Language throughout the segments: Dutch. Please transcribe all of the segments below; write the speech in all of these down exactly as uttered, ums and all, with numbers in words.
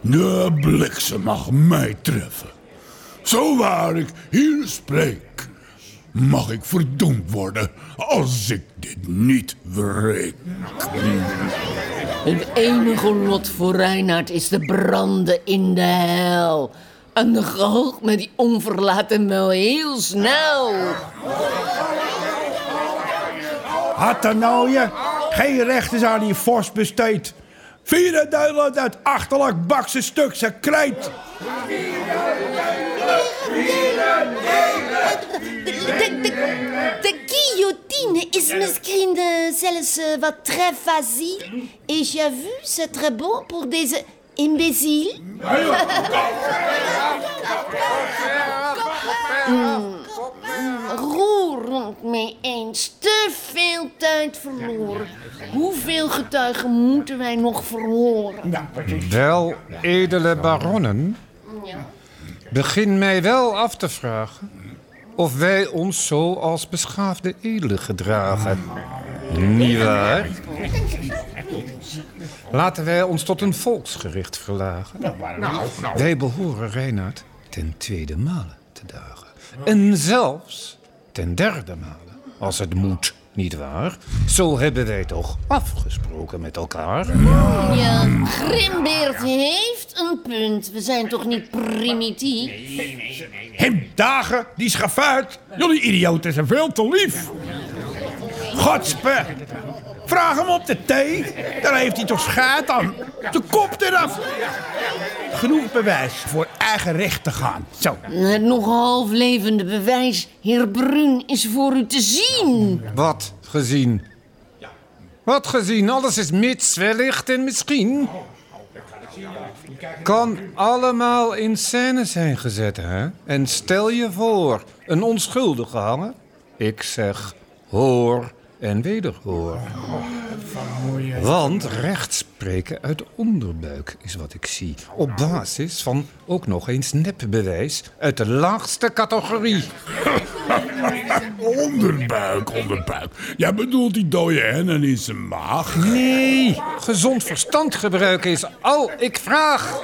De bliksem mag mij treffen. Zo waar ik hier spreek, mag ik verdoemd worden als ik dit niet wreek. Het enige lot voor Reinaard is te branden in de hel. En de gehoog met die onverlaten wel heel snel. Had er nou je geen rechters aan die vos besteed. Vierde duidelijk uit achterlijk bakse stuk zijn krijt. De, de, de, de guillotine is misschien uh, zelfs uh, wat très facile. Et j'ai vu, c'est très bon pour des imbéciles. mm, roerend mee eens. Te veel tijd verloren. Hoeveel getuigen moeten wij nog verhoren? Wel, edele baronnen, begin mij wel af te vragen of wij ons zo als beschaafde edelen gedragen. Niet waar? Laten wij ons tot een volksgericht verlagen. Wij behoren Reinaard ten tweede male te dagen. En zelfs ten derde male, als het moet, niet waar? Zo hebben wij toch afgesproken met elkaar? Ja, Grimbeert heeft een punt. We zijn toch niet primitief? Hem dagen, die schafuit. Jullie idioten zijn veel te lief. Godspe. Vraag hem op de thee. Daar heeft hij toch schaat aan. De kop eraf. Genoeg bewijs voor eigen recht te gaan. Zo. Het nog half levende bewijs, heer Bruin, is voor u te zien. Wat gezien? Wat gezien? Alles is mits, wellicht en misschien. Kan allemaal in scène zijn gezet, hè? En stel je voor, een onschuldige hangen. Ik zeg, hoor en wederhoor. Want recht spreken uit de onderbuik is wat ik zie. Op basis van ook nog eens nepbewijs uit de laagste categorie. Onderbuik, onderbuik. Jij bedoelt die dode hennen in zijn maag? Nee, gezond verstand gebruiken is al ik vraag.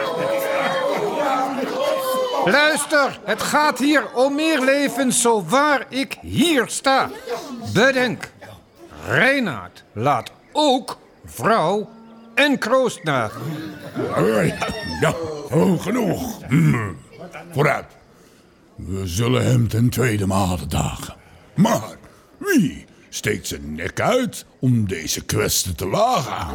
Luister, het gaat hier om meer levens zo waar ik hier sta. Bedenk, Reinaard laat ook vrouw en kroost na. Ja, ja, oh, genoeg. Hm. Vooruit. We zullen hem ten tweede male dagen. Maar wie steekt zijn nek uit om deze kwestie te wagen?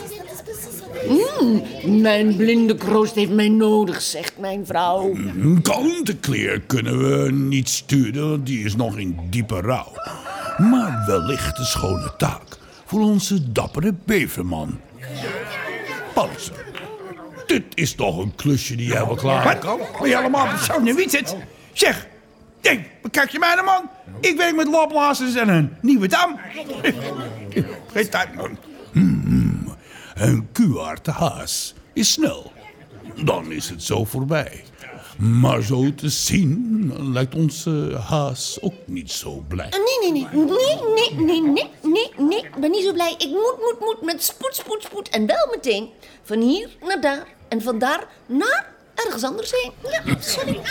Mm, mijn blinde kroost heeft mij nodig, zegt mijn vrouw. Kantenkleer kunnen we niet sturen, die is nog in diepe rouw. Maar wellicht een schone taak voor onze dappere beverman. Panzer, dit is toch een klusje die jij wel klaar kan? Ben je allemaal persoon wie zit? Zeg, denk, bekijk je mij nou, man? Ik werk met lopblazers en een nieuwe dam. Geen tijd, man. Hmm, een kuwaard haas is snel. Dan is het zo voorbij. Maar zo te zien lijkt onze haas ook niet zo blij. Nee, nee, nee, nee, nee, nee, nee, nee, nee. Ik ben niet zo blij. Ik moet, moet, moet met spoed, spoed, spoed. En wel meteen. Van hier naar daar. En van daar naar ergens anders heen. Ja, sorry.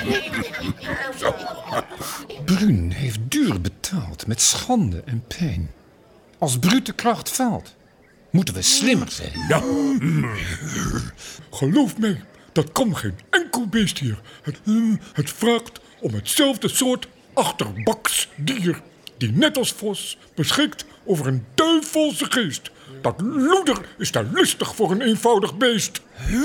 Bruin heeft duur betaald met schande en pijn. Als brute kracht faalt, moeten we slimmer zijn. Ja. Geloof mij, dat kan geen enkel beest hier. Het, het vraagt om hetzelfde soort achterbaksdier, die net als vos beschikt over een duivelse geest. Dat loeder is daar lustig voor een eenvoudig beest.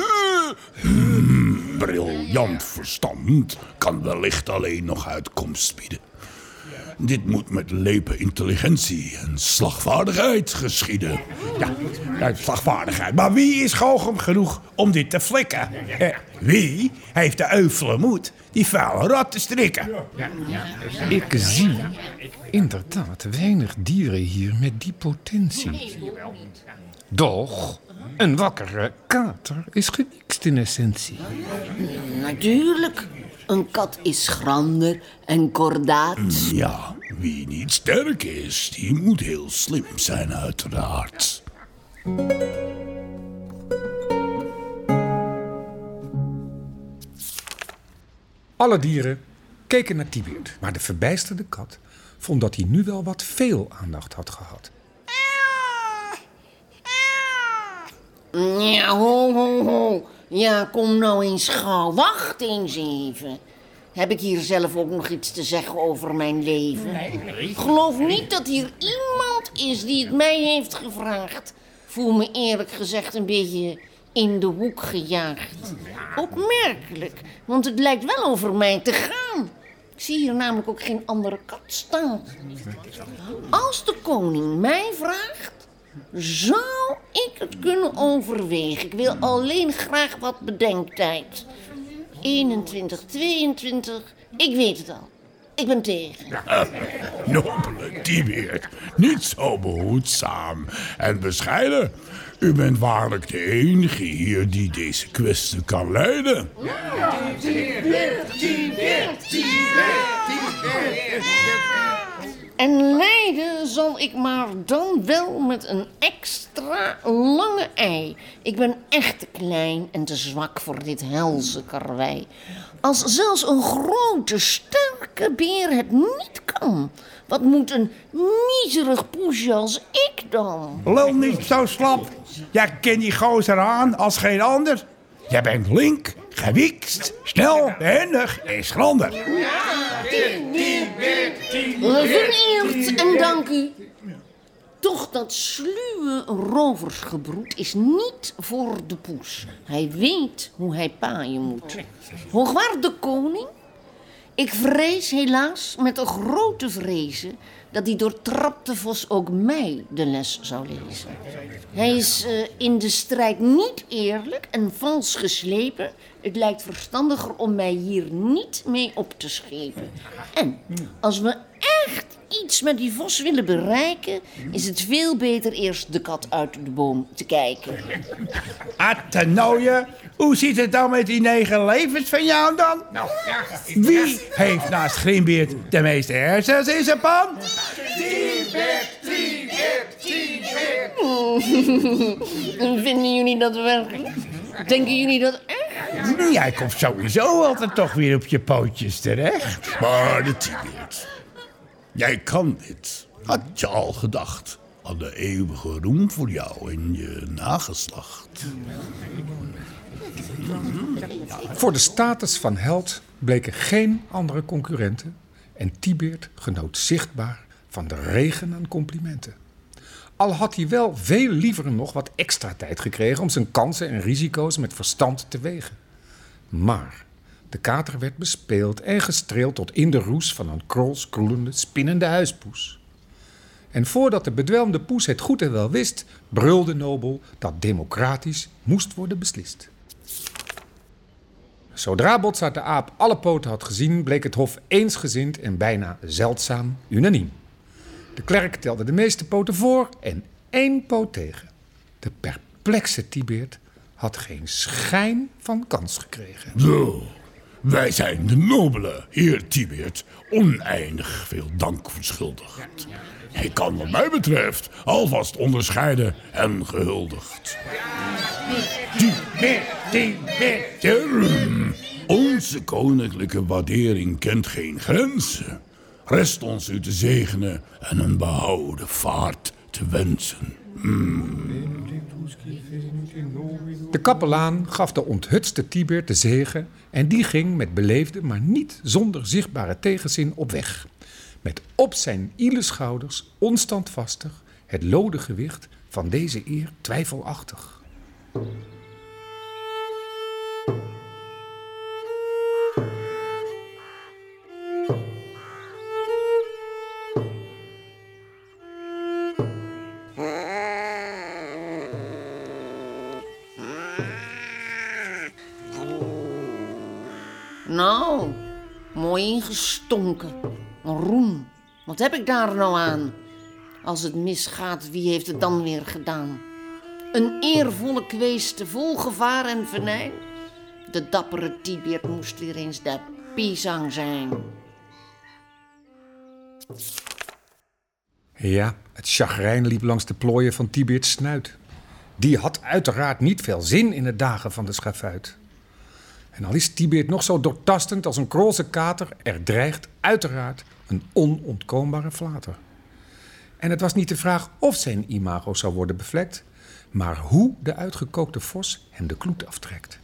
Hmm, briljant verstand kan wellicht alleen nog uitkomst bieden. Dit moet met lepe intelligentie en slagvaardigheid geschieden. Ja, ja, slagvaardigheid. Maar wie is goochem genoeg om dit te flikken? Eh, wie heeft de euvele moed die vuile rat te strikken? Ik zie inderdaad weinig dieren hier met die potentie. Doch een wakkere kater is gewiekst in essentie. Natuurlijk. Een kat is schrander en kordaat. Ja, wie niet sterk is, die moet heel slim zijn uiteraard. Alle dieren keken naar Tibert, maar de verbijsterde kat vond dat hij nu wel wat veel aandacht had gehad. Ja, ho, ho, ho. Ja, kom nou eens gauw. Wacht eens even. Heb ik hier zelf ook nog iets te zeggen over mijn leven? Nee, nee. Ik geloof niet dat hier iemand is die het mij heeft gevraagd. Voel me eerlijk gezegd een beetje in de hoek gejaagd. Opmerkelijk, want het lijkt wel over mij te gaan. Ik zie hier namelijk ook geen andere kat staan. Als de koning mij vraagt, zou ik het kunnen overwegen. Ik wil alleen graag wat bedenktijd. eenentwintig, tweeëntwintig, ik weet het al. Ik ben tegen. Ja, nobele Tibert, niet zo behoedzaam en bescheiden. U bent waarlijk de enige hier die deze kwestie kan leiden. Ja, Tibert, Tibert, Tibert, Tibert. En leiden zal ik maar dan wel met een extra lange ei. Ik ben echt te klein en te zwak voor dit helse karwei. Als zelfs een grote, sterke beer het niet kan, wat moet een miserig poesje als ik dan? Lul niet zo slap. Jij kent die gozer aan als geen ander. Jij bent link, gewikst, snel, behendig en schrander. Vereerd en dank u. Toch dat sluwe roversgebroed is niet voor de poes. Hij weet hoe hij paaien moet. Hoogwaarde koning, ik vrees helaas met een grote vrezen dat die doortrapte vos ook mij de les zou lezen. Hij is uh, in de strijd niet eerlijk en vals geslepen. Het lijkt verstandiger om mij hier niet mee op te schepen. En als we echt iets met die vos willen bereiken, is het veel beter eerst de kat uit de boom te kijken. Attenooie, hoe zit het dan met die negen levens van jou dan? Nou, wie heeft naast Grimbeert de meeste hersens in zijn pan? Tibert, Tibert, Tibert. Vinden jullie dat werkelijk? Denken jullie dat echt? Jij komt sowieso altijd toch weer op je pootjes terecht. Maar de Tibert, jij kan dit. Had je al gedacht aan de eeuwige roem voor jou en je nageslacht? Voor de status van held bleken geen andere concurrenten en Tibert genoot zichtbaar van de regen aan complimenten. Al had hij wel veel liever nog wat extra tijd gekregen om zijn kansen en risico's met verstand te wegen. Maar de kater werd bespeeld en gestreeld tot in de roes van een krolskroelende, spinnende huispoes. En voordat de bedwelmde poes het goed en wel wist, brulde Nobel dat democratisch moest worden beslist. Zodra Botzart de aap alle poten had gezien, bleek het hof eensgezind en bijna zeldzaam unaniem. De klerk telde de meeste poten voor en één poot tegen. De perplexe Tibert had geen schijn van kans gekregen. Zo, wij zijn de nobele heer Tibert oneindig veel dank verschuldigd. Hij kan wat mij betreft alvast onderscheiden en gehuldigd. Tibert, Tibert. Onze koninklijke waardering kent geen grenzen. Rest ons u te zegenen en een behouden vaart te wensen. Mm. De kapelaan gaf de onthutste Tibert de zegen en die ging met beleefde, maar niet zonder zichtbare tegenzin op weg. Met op zijn ile schouders onstandvastig het lode gewicht van deze eer twijfelachtig. Nou, mooi ingestonken. Een roem. Wat heb ik daar nou aan? Als het misgaat, wie heeft het dan weer gedaan? Een eervolle kweeste vol gevaar en venijn? De dappere Tibert moest weer eens de pisang zijn. Ja, het chagrijn liep langs de plooien van Tiberts snuit. Die had uiteraard niet veel zin in het dagen van de schavuit. En al is Tibet nog zo doortastend als een Krolse kater, er dreigt uiteraard een onontkoombare flater. En het was niet de vraag of zijn imago zou worden bevlekt, maar hoe de uitgekookte vos hem de kloet aftrekt.